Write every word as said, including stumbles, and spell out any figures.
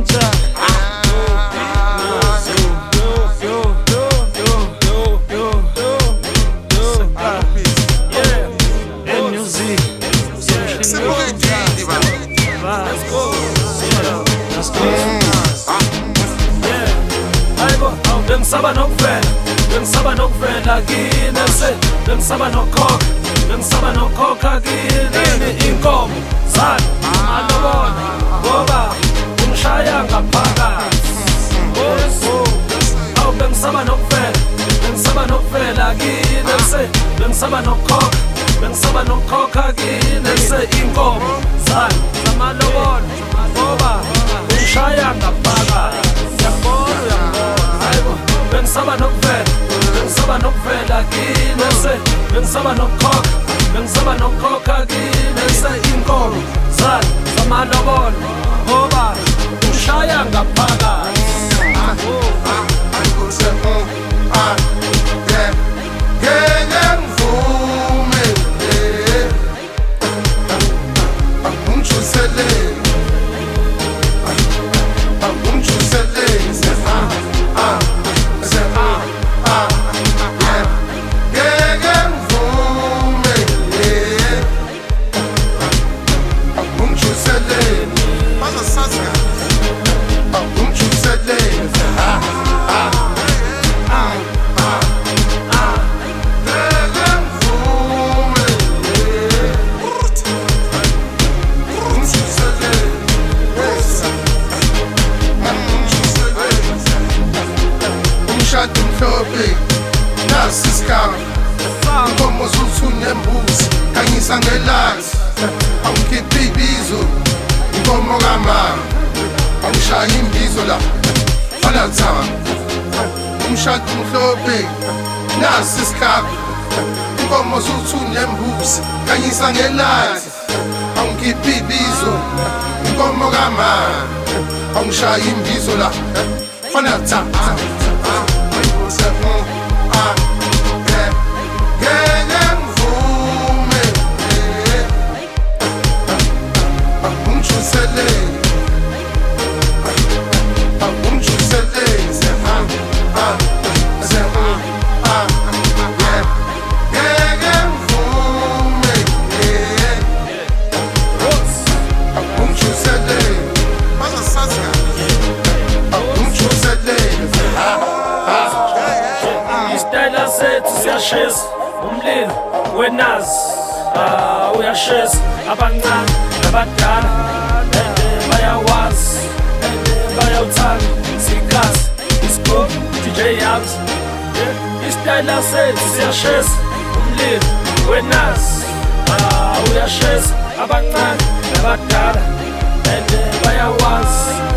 Bengisaba nokuvela, bengisaba nokuvela kini se, bengisaba nokhokha, bengisaba nokhokha kini inkomo zalo malobona ngoba ungishaya ngaphakathi. Oh, bengisaba nokuvela, bengisaba nokuvela kini se, bengisaba nokhokha, bengisaba nokhokha kini se inkomo zalo malobona ngoba ungishaya ngaphakathi. Yabona uyabona hayibo. Bengisaba nokuvela, bengisaba nokuvela kini se, bengisaba nokhokha, bengisaba nokhokha kini se inkomo zalo zamalobolo ngoba ungishaya ngaphakathi. Nasi isikhawu inkomo zuthu nembuzi khanyisa ngelazi awukhiphi ibizo inkomo kamama awushaya imbizo la fana thama umshado mhlophe. Nasi isikhawu inkomo zuthu nembuzi khanyisa ngelazi awukhiphi ibizo inkomo kamama awushaya imbizo la fana thama. Uyashisa umlilo wenazi, uyashisa abancane nabadala bayawazi bayawuthanda sikhathi isco D J Yams. Isitayela sethu siyashisa umlilo wenazi, uyashisa abancane nabadala bayawazi